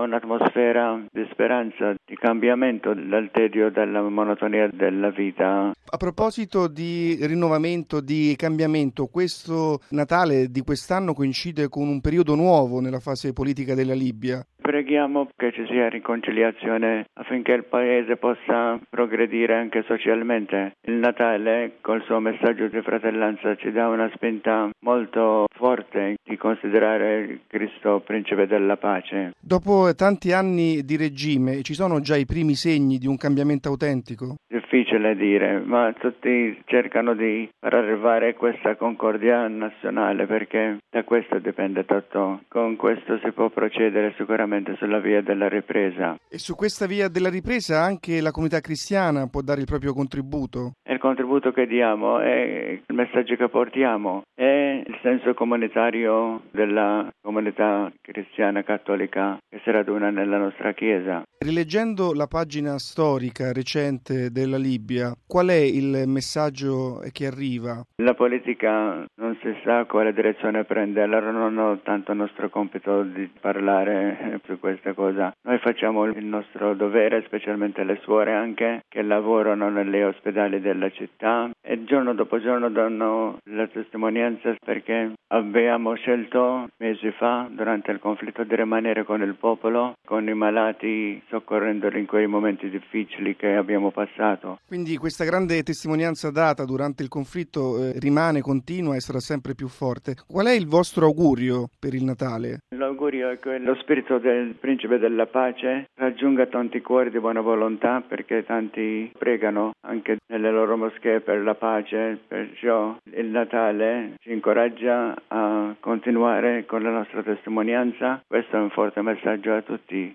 un'atmosfera di speranza, di cambiamento dal tedio, dalla monotonia della vita. A proposito di rinnovamento, di cambiamento, questo Natale di quest'anno coincide con un periodo nuovo nella fase politica della Libia. Preghiamo che ci sia riconciliazione affinché il Paese possa progredire anche socialmente. Il Natale, col suo messaggio di fratellanza, ci dà una spinta molto forte di considerare Cristo principe della pace. Dopo tanti anni di regime, ci sono già i primi segni di un cambiamento autentico? Difficile dire, ma tutti cercano di far arrivare questa concordia nazionale perché da questo dipende tutto. Con questo si può procedere sicuramente sulla via della ripresa. E su questa via della ripresa anche la comunità cristiana può dare il proprio contributo? Il contributo che diamo è il messaggio che portiamo, è il senso comunitario della comunità cristiana cattolica che si raduna nella nostra Chiesa. Rileggendo la pagina storica recente della Libia, qual è il messaggio che arriva? La politica non si sa quale direzione prende, allora non ho tanto il nostro compito di parlare su questa cosa. Noi facciamo il nostro dovere, specialmente le suore anche, che lavorano negli ospedali della città e giorno dopo giorno danno la testimonianza perché abbiamo scelto mesi fa, durante il conflitto, di rimanere con il popolo, con i malati, soccorrendoli in quei momenti difficili che abbiamo passato. Quindi questa grande testimonianza data durante il conflitto rimane, continua e sarà sempre più forte. Qual è il vostro augurio per il Natale? L'augurio è che lo spirito del principe della pace raggiunga tanti cuori di buona volontà, perché tanti pregano anche nelle loro moschee per la pace, perciò il Natale ci incoraggia a continuare con la nostra testimonianza. Questo è un forte messaggio a tutti.